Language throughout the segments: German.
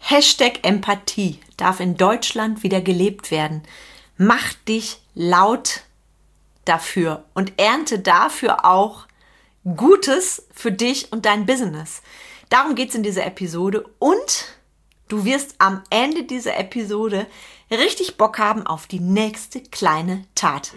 #Empathie darf in Deutschland wieder gelebt werden. Mach dich laut dafür und ernte dafür auch Gutes für dich und dein Business. Darum geht es in dieser Episode und du wirst am Ende dieser Episode richtig Bock haben auf die nächste kleine Tat.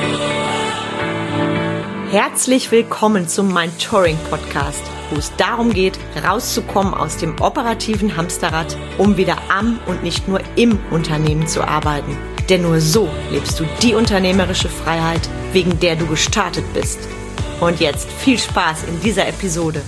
Herzlich willkommen zum Mentoring-Podcast, wo es darum geht, rauszukommen aus dem operativen Hamsterrad, um wieder am und nicht nur im Unternehmen zu arbeiten. Denn nur so lebst du die unternehmerische Freiheit, wegen der du gestartet bist. Und jetzt viel Spaß in dieser Episode.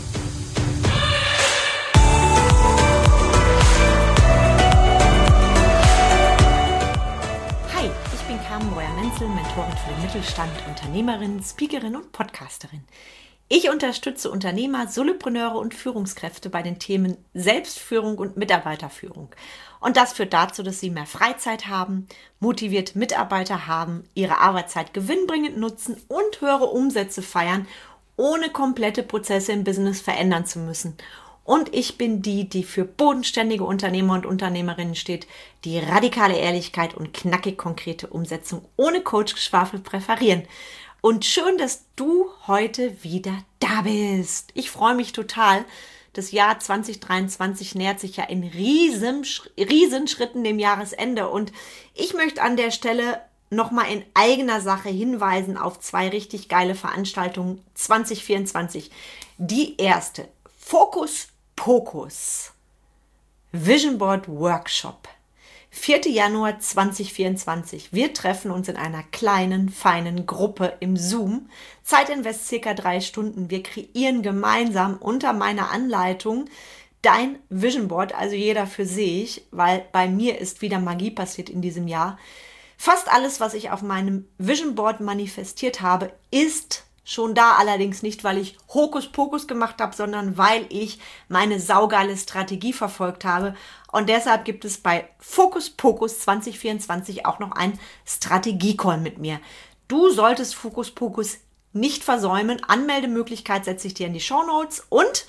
Mentorin für den Mittelstand, Unternehmerin, Speakerin und Podcasterin. Ich unterstütze Unternehmer, Solopreneure und Führungskräfte bei den Themen Selbstführung und Mitarbeiterführung. Und das führt dazu, dass sie mehr Freizeit haben, motivierte Mitarbeiter haben, ihre Arbeitszeit gewinnbringend nutzen und höhere Umsätze feiern, ohne komplette Prozesse im Business verändern zu müssen. Und ich bin die für bodenständige Unternehmer und Unternehmerinnen steht, die radikale Ehrlichkeit und knackig konkrete Umsetzung ohne Coachgeschwafel präferieren. Und schön, dass du heute wieder da bist. Ich freue mich total. Das Jahr 2023 nähert sich ja in Riesenschritten dem Jahresende. Und ich möchte an der Stelle nochmal in eigener Sache hinweisen auf 2 richtig geile Veranstaltungen 2024. Die erste, Fokus Pokus Vision Board Workshop, 4. Januar 2024. Wir treffen uns in einer kleinen, feinen Gruppe im Zoom. Zeitinvest circa 3 Stunden. Wir kreieren gemeinsam unter meiner Anleitung dein Vision Board, also jeder für sich, weil bei mir ist wieder Magie passiert in diesem Jahr. Fast alles, was ich auf meinem Vision Board manifestiert habe, ist schon da, allerdings nicht, weil ich Hokuspokus gemacht habe, sondern weil ich meine saugeile Strategie verfolgt habe. Und deshalb gibt es bei Fokus Pokus 2024 auch noch einen Strategie-Call mit mir. Du solltest Fokus Pokus nicht versäumen. Anmeldemöglichkeit setze ich dir in die Shownotes. Und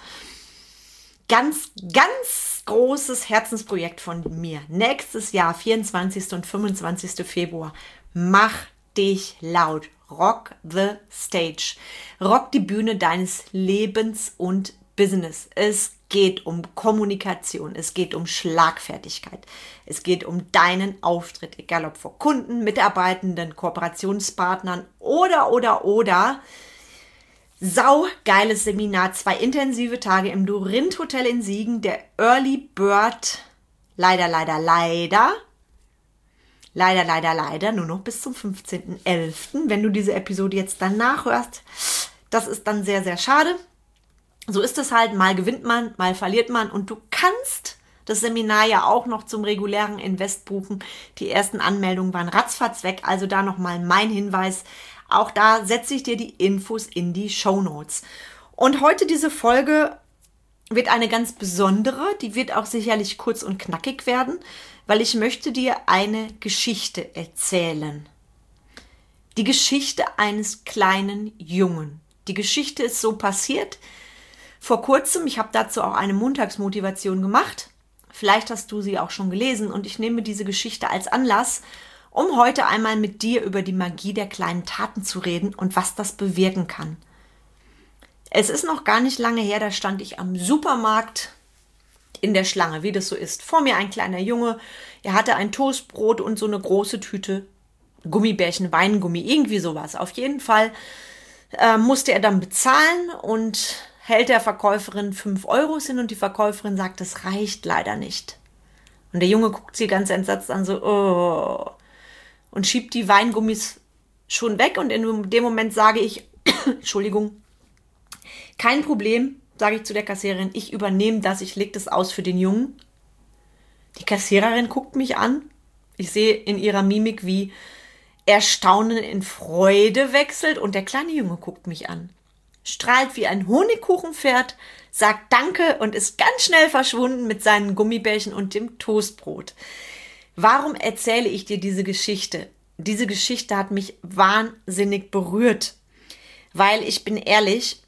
ganz großes Herzensprojekt von mir. Nächstes Jahr, 24. und 25. Februar. Mach dich laut. Rock the stage. Rock die Bühne deines Lebens und Business. Es geht um Kommunikation, es geht um Schlagfertigkeit, es geht um deinen Auftritt, egal ob vor Kunden, Mitarbeitenden, Kooperationspartnern oder. Saugeiles Seminar, 2 intensive Tage im Dorint Hotel in Siegen, der Early Bird, leider, nur noch bis zum 15.11. Wenn du diese Episode jetzt dann nachhörst, das ist dann sehr, sehr schade. So ist es halt, mal gewinnt man, mal verliert man und du kannst das Seminar ja auch noch zum regulären Invest buchen. Die ersten Anmeldungen waren ratzfatz weg, also da nochmal mein Hinweis. Auch da setze ich dir die Infos in die Shownotes. Und heute diese Folge wird eine ganz besondere, die wird auch sicherlich kurz und knackig werden, weil ich möchte dir eine Geschichte erzählen. Die Geschichte eines kleinen Jungen. Die Geschichte ist so passiert vor kurzem. Ich habe dazu auch eine Montagsmotivation gemacht. Vielleicht hast du sie auch schon gelesen und ich nehme diese Geschichte als Anlass, um heute einmal mit dir über die Magie der kleinen Taten zu reden und was das bewirken kann. Es ist noch gar nicht lange her, da stand ich am Supermarkt in der Schlange, wie das so ist. Vor mir ein kleiner Junge, er hatte ein Toastbrot und so eine große Tüte Gummibärchen, Weingummi, irgendwie sowas. Auf jeden Fall musste er dann bezahlen und hält der Verkäuferin 5 € hin und die Verkäuferin sagt, das reicht leider nicht. Und der Junge guckt sie ganz entsetzt an, so, oh, und schiebt die Weingummis schon weg und in dem Moment sage ich, Entschuldigung, kein Problem, sage ich zu der Kassiererin, ich übernehme das, ich lege das aus für den Jungen. Die Kassiererin guckt mich an. Ich sehe in ihrer Mimik, wie Erstaunen in Freude wechselt und der kleine Junge guckt mich an. Strahlt wie ein Honigkuchenpferd, sagt Danke und ist ganz schnell verschwunden mit seinen Gummibärchen und dem Toastbrot. Warum erzähle ich dir diese Geschichte? Diese Geschichte hat mich wahnsinnig berührt, weil ich bin ehrlich,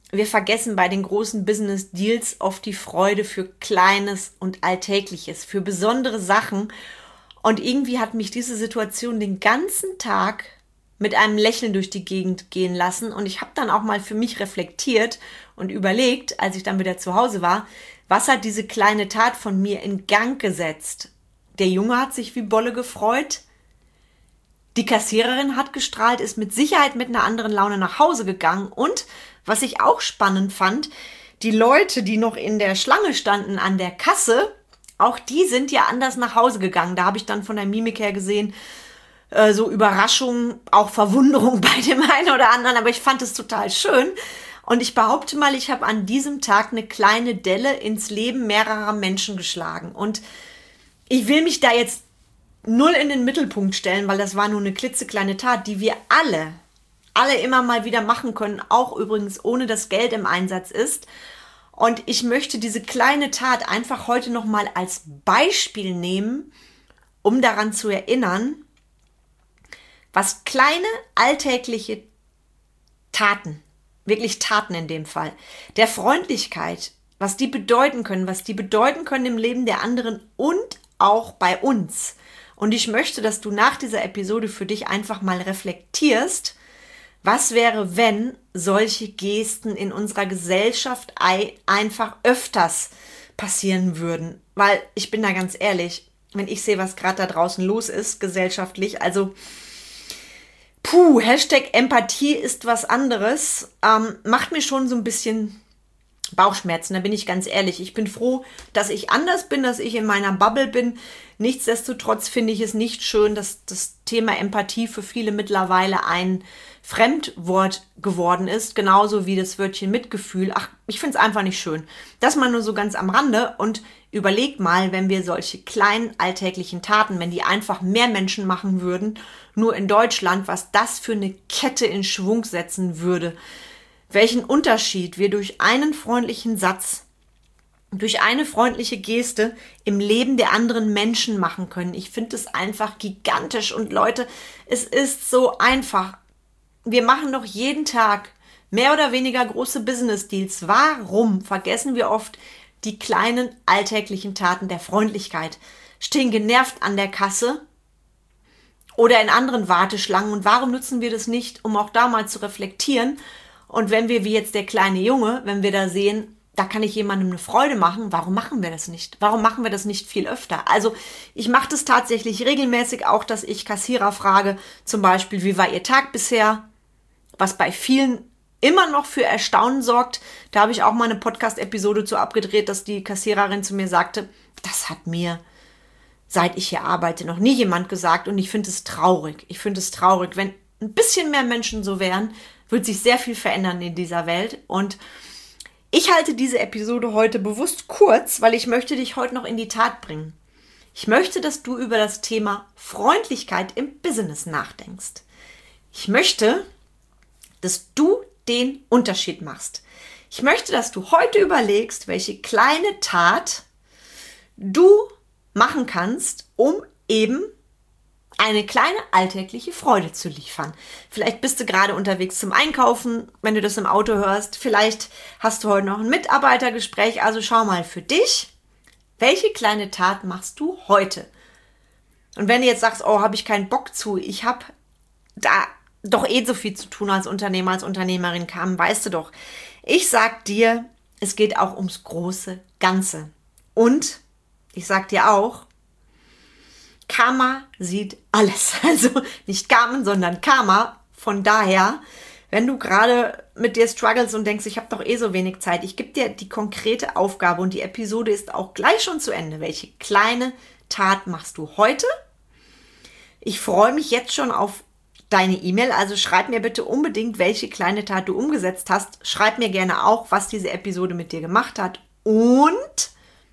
wir vergessen bei den großen Business Deals oft die Freude für Kleines und Alltägliches, für besondere Sachen. Und irgendwie hat mich diese Situation den ganzen Tag mit einem Lächeln durch die Gegend gehen lassen. Und ich habe dann auch mal für mich reflektiert und überlegt, als ich dann wieder zu Hause war, was hat diese kleine Tat von mir in Gang gesetzt? Der Junge hat sich wie Bolle gefreut. Die Kassiererin hat gestrahlt, ist mit Sicherheit mit einer anderen Laune nach Hause gegangen. Und was ich auch spannend fand, die Leute, die noch in der Schlange standen an der Kasse, auch die sind ja anders nach Hause gegangen. Da habe ich dann von der Mimik her gesehen, so Überraschung, auch Verwunderung bei dem einen oder anderen. Aber ich fand es total schön. Und ich behaupte mal, ich habe an diesem Tag eine kleine Delle ins Leben mehrerer Menschen geschlagen. Und ich will mich da jetzt null in den Mittelpunkt stellen, weil das war nur eine klitzekleine Tat, die wir alle immer mal wieder machen können, auch übrigens ohne dass Geld im Einsatz ist. Und ich möchte diese kleine Tat einfach heute nochmal als Beispiel nehmen, um daran zu erinnern, was kleine alltägliche Taten, wirklich Taten in dem Fall, der Freundlichkeit, was die bedeuten können im Leben der anderen und auch bei uns. Und ich möchte, dass du nach dieser Episode für dich einfach mal reflektierst, was wäre, wenn solche Gesten in unserer Gesellschaft einfach öfters passieren würden? Weil ich bin da ganz ehrlich, wenn ich sehe, was gerade da draußen los ist, gesellschaftlich, also Hashtag Empathie ist was anderes, macht mir schon so ein bisschen Bauchschmerzen, da bin ich ganz ehrlich. Ich bin froh, dass ich anders bin, dass ich in meiner Bubble bin. Nichtsdestotrotz finde ich es nicht schön, dass das Thema Empathie für viele mittlerweile ein Fremdwort geworden ist, genauso wie das Wörtchen Mitgefühl. Ach, ich finde es einfach nicht schön. Das mal nur so ganz am Rande und überleg mal, wenn wir solche kleinen alltäglichen Taten, wenn die einfach mehr Menschen machen würden, nur in Deutschland, was das für eine Kette in Schwung setzen würde. Welchen Unterschied wir durch einen freundlichen Satz, durch eine freundliche Geste im Leben der anderen Menschen machen können. Ich finde es einfach gigantisch. Und Leute, es ist so einfach. Wir machen doch jeden Tag mehr oder weniger große Business-Deals. Warum vergessen wir oft die kleinen alltäglichen Taten der Freundlichkeit? Stehen genervt an der Kasse oder in anderen Warteschlangen. Und warum nutzen wir das nicht, um auch da mal zu reflektieren? Und wenn wir, wie jetzt der kleine Junge, wenn wir da sehen, da kann ich jemandem eine Freude machen, warum machen wir das nicht? Warum machen wir das nicht viel öfter? Also ich mache das tatsächlich regelmäßig auch, dass ich Kassierer frage, zum Beispiel, wie war Ihr Tag bisher? Was bei vielen immer noch für Erstaunen sorgt. Da habe ich auch mal eine Podcast-Episode zu abgedreht, dass die Kassiererin zu mir sagte, das hat mir, seit ich hier arbeite, noch nie jemand gesagt. Und ich finde es traurig. Ich finde es traurig, wenn ein bisschen mehr Menschen so wären, wird sich sehr viel verändern in dieser Welt. Und ich halte diese Episode heute bewusst kurz, weil ich möchte dich heute noch in die Tat bringen. Ich möchte, dass du über das Thema Freundlichkeit im Business nachdenkst. Ich möchte, dass du den Unterschied machst. Ich möchte, dass du heute überlegst, welche kleine Tat du machen kannst, um eben eine kleine alltägliche Freude zu liefern. Vielleicht bist du gerade unterwegs zum Einkaufen, wenn du das im Auto hörst. Vielleicht hast du heute noch ein Mitarbeitergespräch. Also schau mal für dich, welche kleine Tat machst du heute? Und wenn du jetzt sagst, oh, habe ich keinen Bock zu, ich habe da doch so viel zu tun als Unternehmer, als Unternehmerin kam, weißt du doch. Ich sag dir, es geht auch ums große Ganze. Und ich sag dir auch, Karma sieht alles. Also nicht Carmen, sondern Karma. Von daher, wenn du gerade mit dir struggles und denkst, ich habe doch so wenig Zeit, ich gebe dir die konkrete Aufgabe und die Episode ist auch gleich schon zu Ende. Welche kleine Tat machst du heute? Ich freue mich jetzt schon auf deine E-Mail, also schreib mir bitte unbedingt, welche kleine Tat du umgesetzt hast. Schreib mir gerne auch, was diese Episode mit dir gemacht hat. Und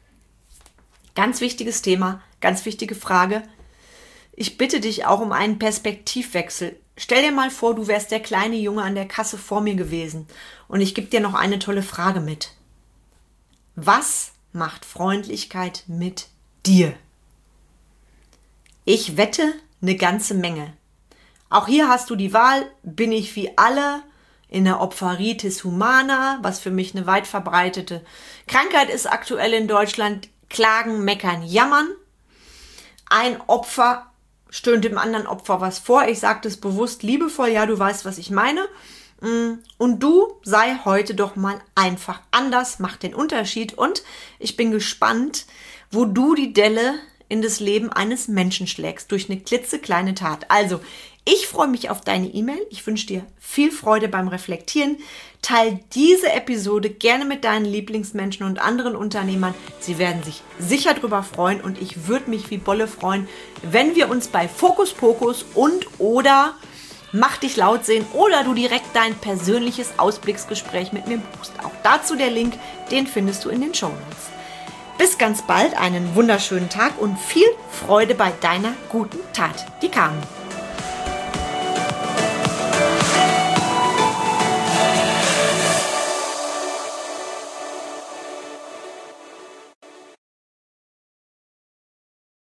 ganz wichtiges Thema, ganz wichtige Frage. Ich bitte dich auch um einen Perspektivwechsel. Stell dir mal vor, du wärst der kleine Junge an der Kasse vor mir gewesen. Und ich gebe dir noch eine tolle Frage mit. Was macht Freundlichkeit mit dir? Ich wette, eine ganze Menge. Auch hier hast du die Wahl, bin ich wie alle in der Opferitis humana, was für mich eine weit verbreitete Krankheit ist aktuell in Deutschland. Klagen, meckern, jammern. Ein Opfer stöhnt dem anderen Opfer was vor. Ich sage das bewusst liebevoll, ja, du weißt, was ich meine. Und du sei heute doch mal einfach anders, mach den Unterschied. Und ich bin gespannt, wo du die Delle in das Leben eines Menschen schlägst, durch eine klitzekleine Tat. Also, ich freue mich auf deine E-Mail. Ich wünsche dir viel Freude beim Reflektieren. Teil diese Episode gerne mit deinen Lieblingsmenschen und anderen Unternehmern. Sie werden sich sicher drüber freuen und ich würde mich wie Bolle freuen, wenn wir uns bei Fokus Pokus und oder Mach dich laut sehen oder du direkt dein persönliches Ausblicksgespräch mit mir buchst. Auch dazu der Link, den findest du in den Shownotes. Bis ganz bald, einen wunderschönen Tag und viel Freude bei deiner guten Tat. Die Carmen.